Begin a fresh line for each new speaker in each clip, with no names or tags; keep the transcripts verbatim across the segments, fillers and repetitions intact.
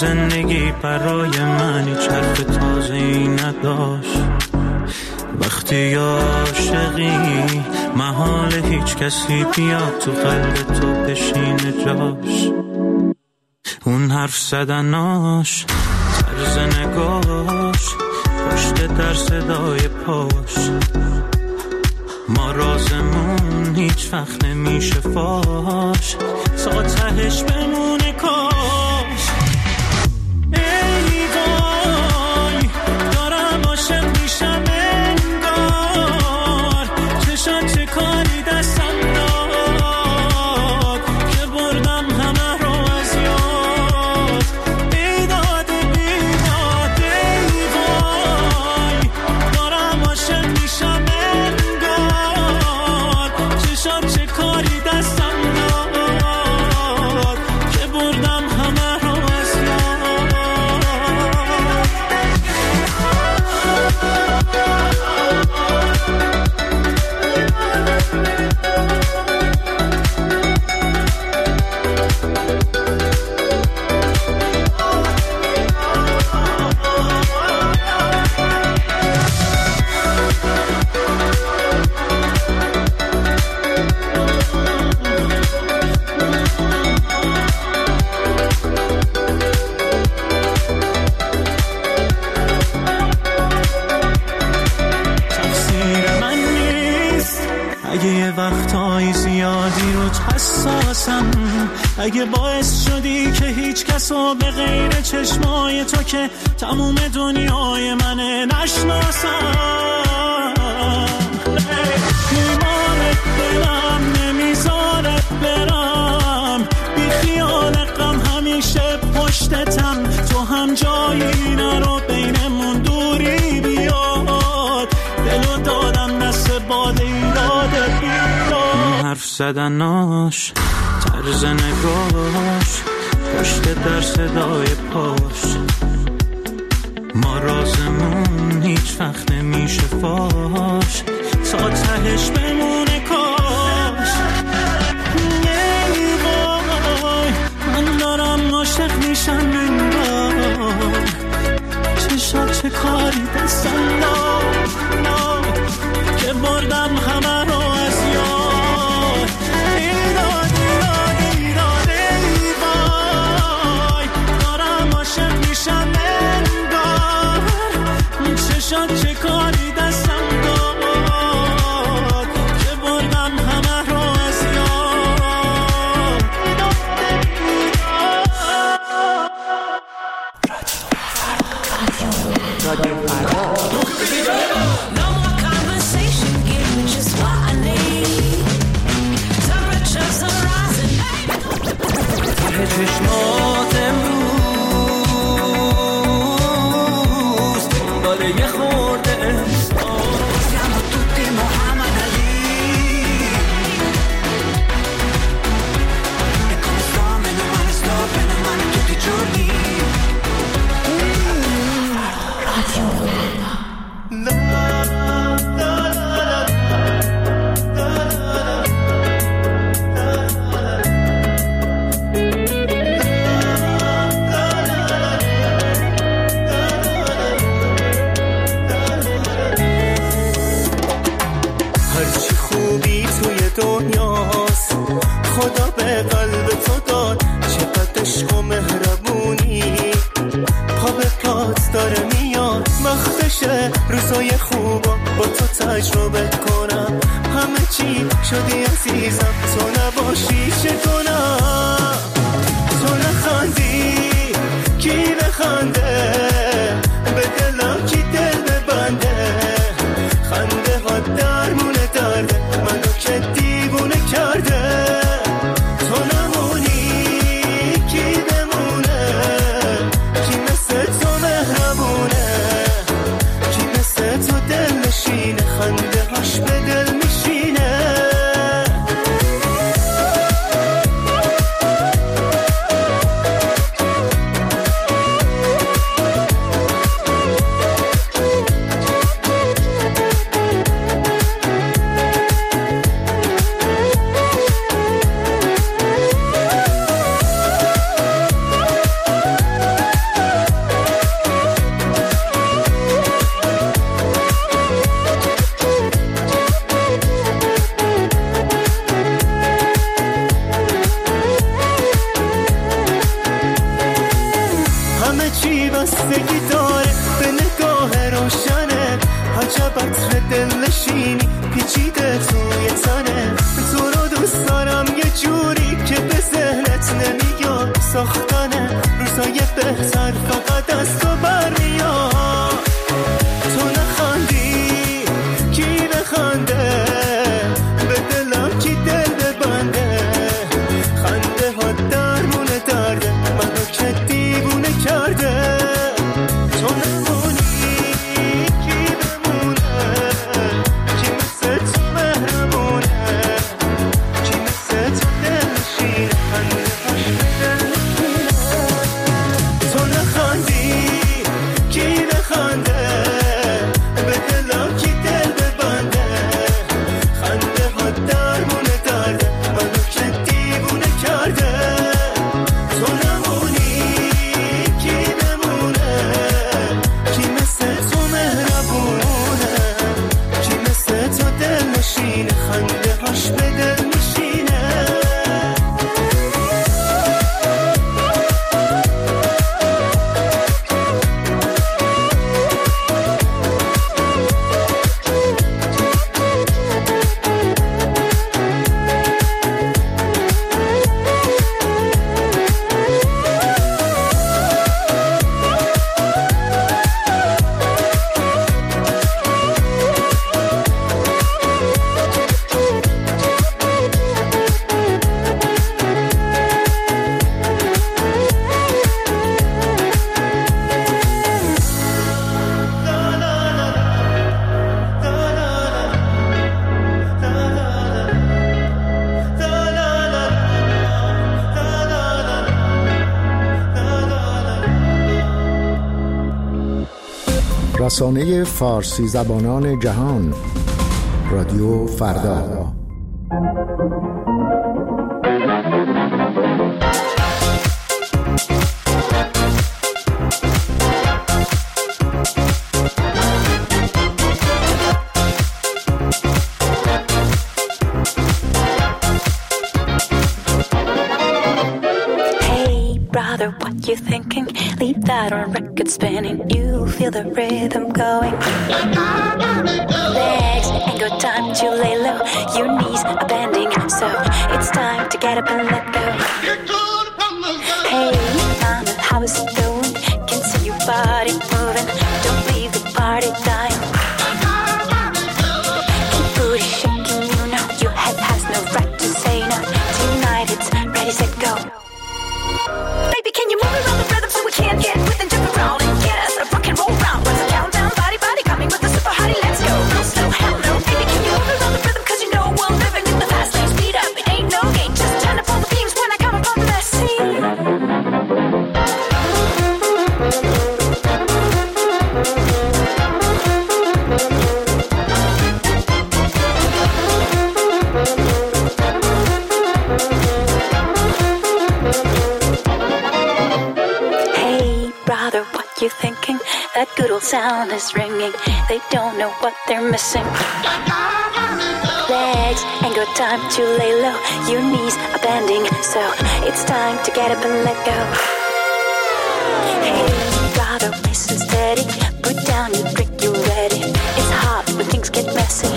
زندگی برای من هیچ حرف تازه‌ای نداشت. وقتی عاشقی محال هیچ کسی بیاد تو قلب تو بشینه جاش. اون حرف زدناش، طرز نگاش، پشت در صدای پاش، ما رازمون هیچ وقت نمیشه فاش، تا تهش بمونه کاش. ای وای دارم عاشق میشم انگار، چشات چه کاری دستم داد که بردم همه رو از یاد. بیداد بیداد ای وای دارم عاشق میشم انگار، چشات چه کاری دستم داد که بردم همه رو از وقتای زیادی رو حساسم، اگه باعث شدی که هیچ کسو به غیر چشمای تو که تموم دنیای منه نشناسم. ایمان دلم نمیذاره برم، بی خیال غم همیشه پشتتم، تو هم جایی نرو بینمون دوری بیاد، دلو دادم دست باد ایراد بیاد. حرف زدناش، طرز نگاش، پشت در صدای پاش، ما رازمون هیچ وقت نمیشه فاش، تا تهش بمونه کاش. ای وای من دارم عاشق میشم انگار، چشات چه کاری دستم داد که بردم همه رو از یاد. ایراد ایراد ایراد ای وای دارم عاشق میشم انگار، چشات چه کاری دستم داد که بردم همه رو از یاد. رادیو فردا چشمات امروز دنبال یه خورده احساس. Siamo tutti Muhammad Ali e come sto meno male sto bene male tutti i giorni. Radio دنیاست، خدا به قلب تو داد چقدر عشق و مهربونی، پا به پات داره میاد وقتشه روزای خوبا با تو تجربه کنم. همه چی شدی عزیزم تو نباشی چه کنم، تو نخندی کی بخنده، به دلا کی دل ببنده، خنده ها درمونه درده منو که دیوونه کرده. تو نمونی کی بمونه، کی مثل تو مهربونه، کی مثل تو دل نشینه، خنده هاش به دل میشینه.
بطر دل نشینی پیچیده توی تنه. تو رو دوست دارم یه جوری که به ذهنت نمیاد ساختنه. روزای بهتر فقط از تو برمیاد. تو نخندی کی بخنده، به دلم کی دل ببنده. خنده ها درمون درده، منو که دیوونه کرده. تو نمونی کی بمونه، کی مثل تو مهربونه، کی مثل تو دلشینه. خنده هاش به دل نشینه. تو نخندی کی بخنده، به دلم کی دل ببنده. خنده ها درمون درده، منو که دیوونه کرده. تو نمونی کی بمونه، کی مثل تو مهربونه، کی مثل تو دل نشینه. خنده هاش به دل نشینه.
رسانه فارسی زبانان جهان، رادیو فردا.
What you thinking? Leave that on record spinning. You feel the rhythm going. Legs ain't got time to lay low. Your knees are bending, so it's time to get up and let go. Hey, mama, how is it going? Can see your body moving. Don't leave the party dying. Keep booty shaking, you know your head has no right to say no. Tonight it's ready, set, go. Baby, can you move around the rhythm so we can't get with and jump around and get us a rock and roll round? What's the countdown? Body, body coming with the super hottie. Let's go. Real slow, hell no. Baby, can you move around the rhythm? Cause you know we're living in the fast lane. Speed up, it ain't no game. Just turn up all the beams when I come up on the scene. You thinking that good old sound is ringing? They don't know what they're missing. Legs ain't got time to lay low. Your knees are bending, so it's time to get up and let go. Hey, brother, listen steady. Put down your drink, you're ready. It's hot when things get messy.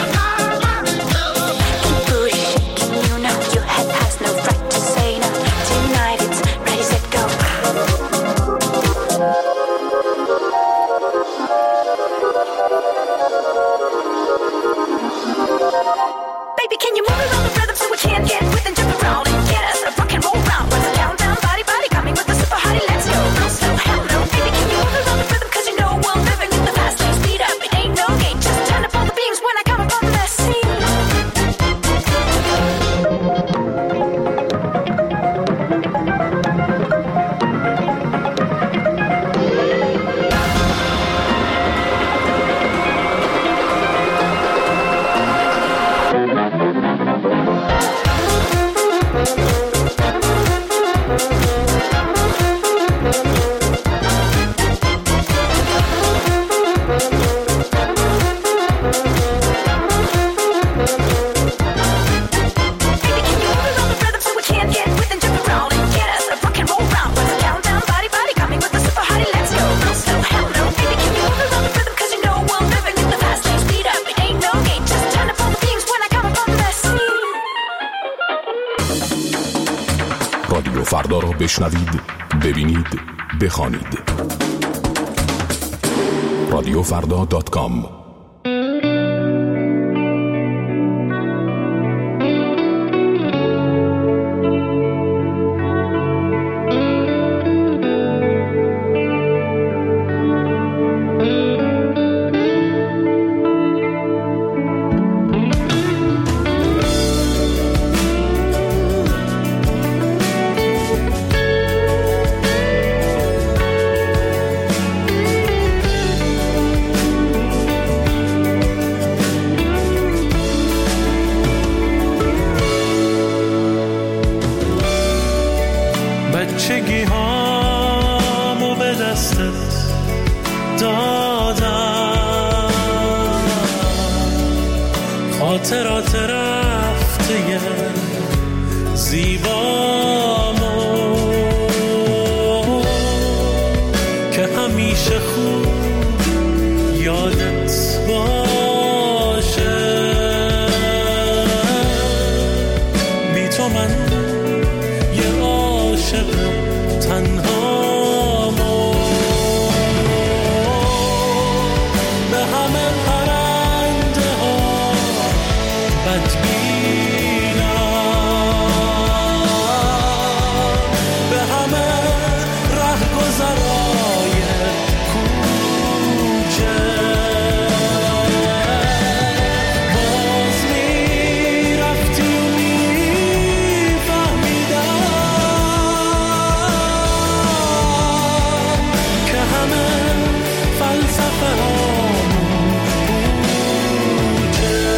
Keep booty shaking, you know your head has no right to say no. Tonight it's ready, set, go. Baby, can you move around the rhythm so we can't get with and jump around and get us a rock and roll round? What's the countdown? Body, body coming with the super hottie. Let's go. Real slow, hell no. Baby, can you move around the rhythm? Cause you know we're living in the fast lane. Speed up, it ain't no game. Just turn up all the beams when I come up on the scene.
فردا را بشنوید، ببینید، بخوانید. رادیو فردا دات کام.
بچگی هامو به دستت دادم، خاطرات رفته زیبامو که همیشه خوب یادت باشه. بی تو من یه عاشق تنهامو، به همه پرنده ها بدبینم، به همه رهگذرای کوچه باز میرفتی و میفهمیدم که همه فلسفه هامون پوچه.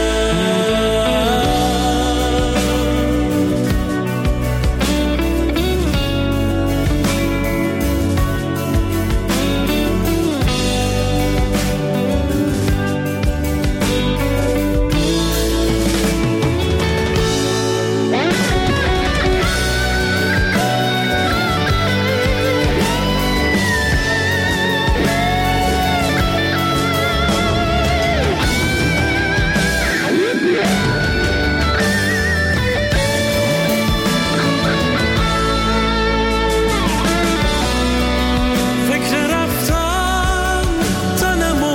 فکر رفتن تنمو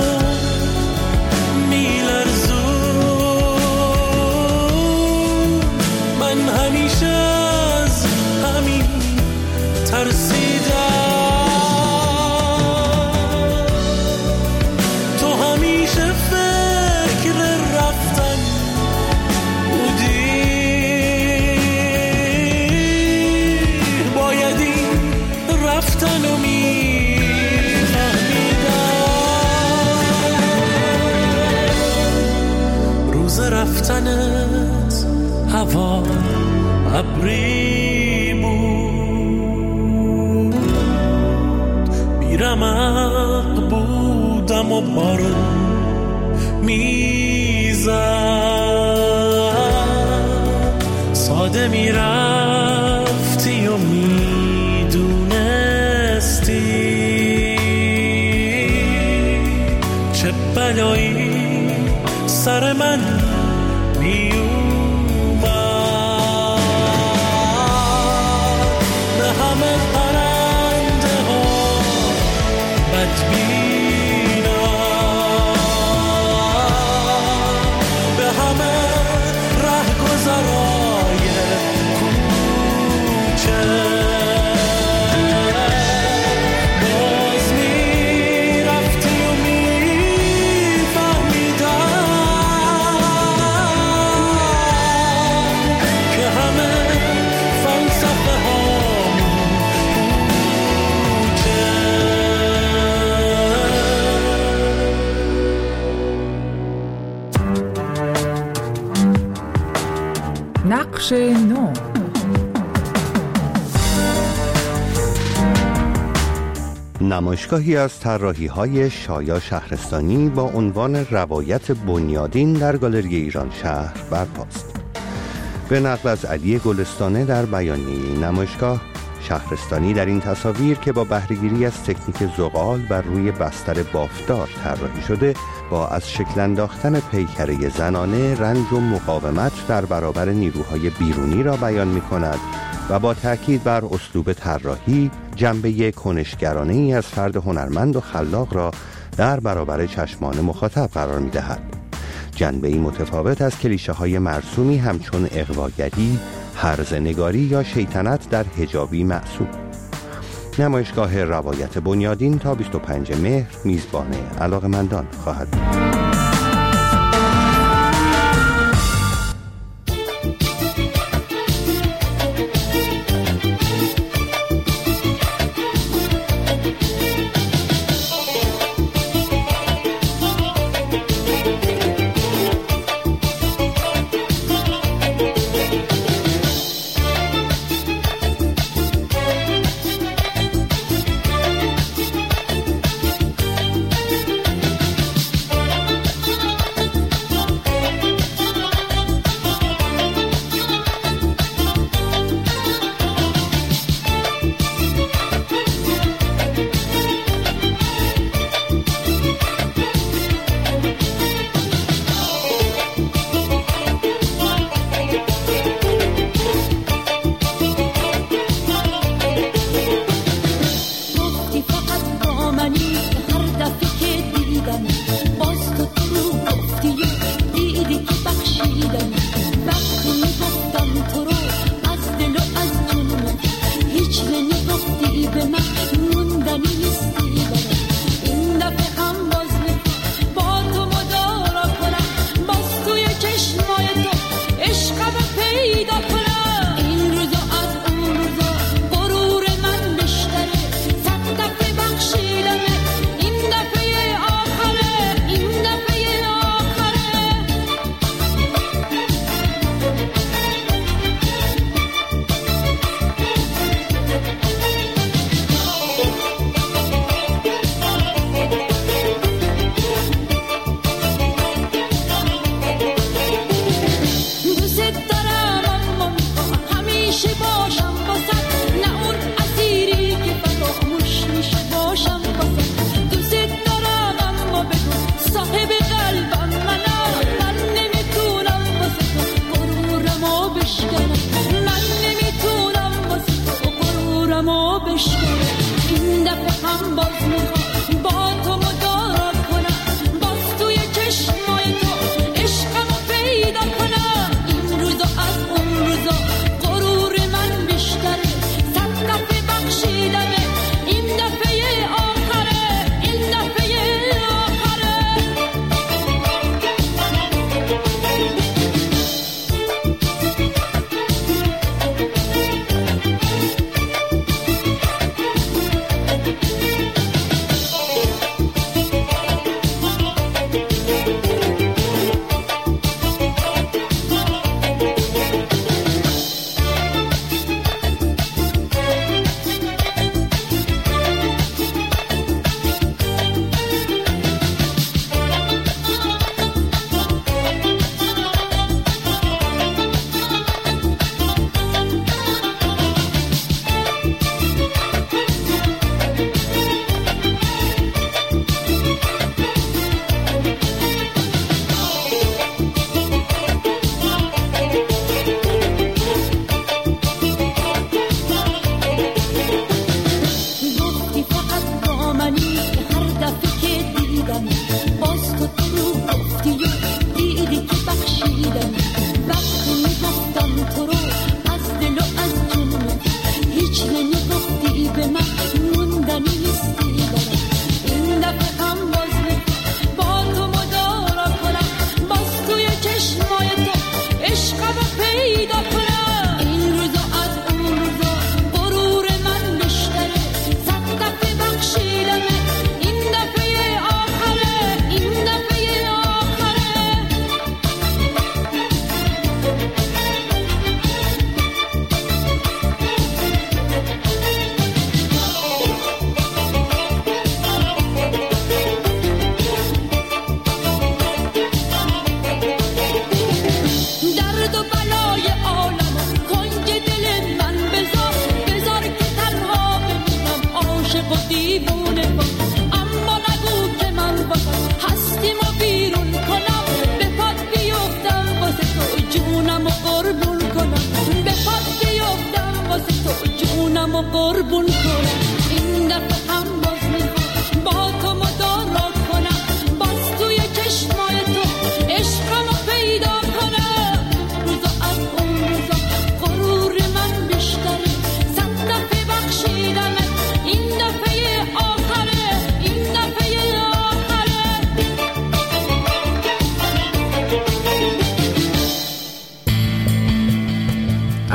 میلرزون، من همیشه از همین ترسیدم. تو همیشه فکر رفتن بودی، باید این رفتن رو میفهمیدم. روز رفتنت هوا ابری بود، بیرمق بودم و بارون میزد، ساده میرفتی و میدونستی چه بلایی سر من میومد. به همه پرنده ها بدبینم، به همه رهگذرای کوچه باز میرفتی و میفهمیدم که همه فلسفه هامون پوچه.
نقش نو.
نمایشگاهی از طراحی‌های شایا شهرستانی با عنوان روایت بنیادین در گالری ایران شهر برپاست. به نقل از علی گلستانه در بیانیه این نمایشگاه، شهرستانی در این تصاویر که با بهره‌گیری از تکنیک زغال بر روی بستر بافتدار طراحی شده، با از شکل انداختن پیکره زنانه رنج و مقاومت در برابر نیروهای بیرونی را بیان می‌کند و با تأکید بر اسلوب طراحی جنبه کنشگرانه ای از فرد هنرمند و خلاق را در برابر چشمان مخاطب قرار می دهد. جنبه ای متفاوت از کلیشه های مرسومی همچون اغواگری، هرزنگاری یا شیطنت در حجابی معصوم. نمایشگاه روایت بنیادین تا بیست و پنجم مهر میزبان علاقه‌مندان خواهد بود.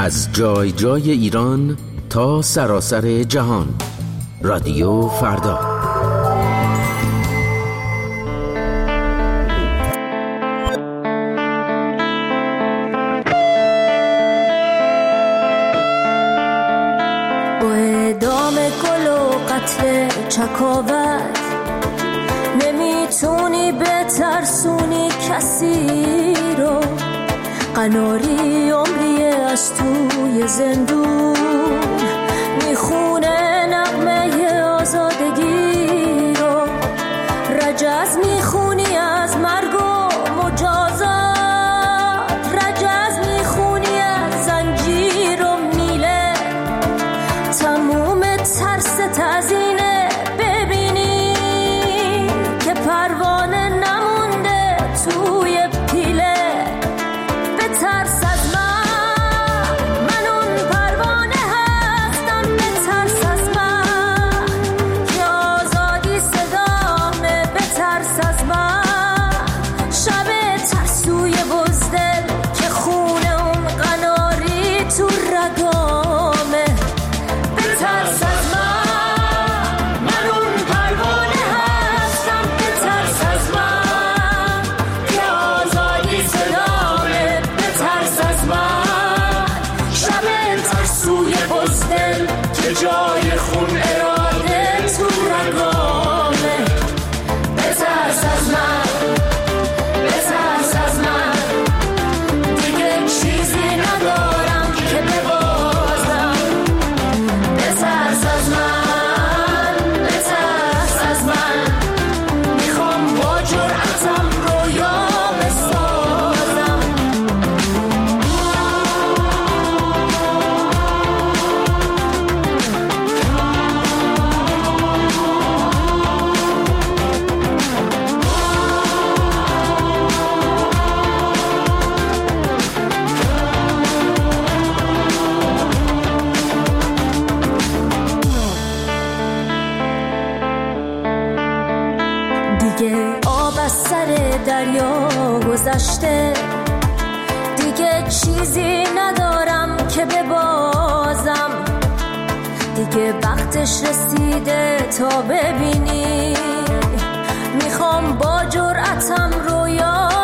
از جای جای ایران تا سراسر جهان. رادیو فردا.
با ادامه گل و قتل چکاوت نمیتونی بترسونی کسی رو، قناری عمریه از توی زندون میخونه نغمه آزادگی رو، رجز میخونی از مرگ و مجازات، رجز میخونی از زنجیر و میله، تموم ترس تزینه ببینی که پروانه نمونده توی پیله. بترس از من، من اون پروانه هستم، بترس از من که آزادی صدامه، بترس از من شب ترسوی بزدل که خونه اون قناری تو رگامه. بترس از من، من اون پروانه هستم، بترس از من که آزادی صدامه، بترس از من شب ترسوی بزدل که جای خون اراده تو رگامه. بترس از من، بترس از من، دیگه چیزی ندارم که ببازم. بترس از من، بترس از من، میخوام با جرأتم رویا بسازم. دیگه آب از سر دریا گذشته، دیگه چیزی ندارم که ببازم، دیگه وقتش رسیده تا ببینی، میخوام با جرأتم رویا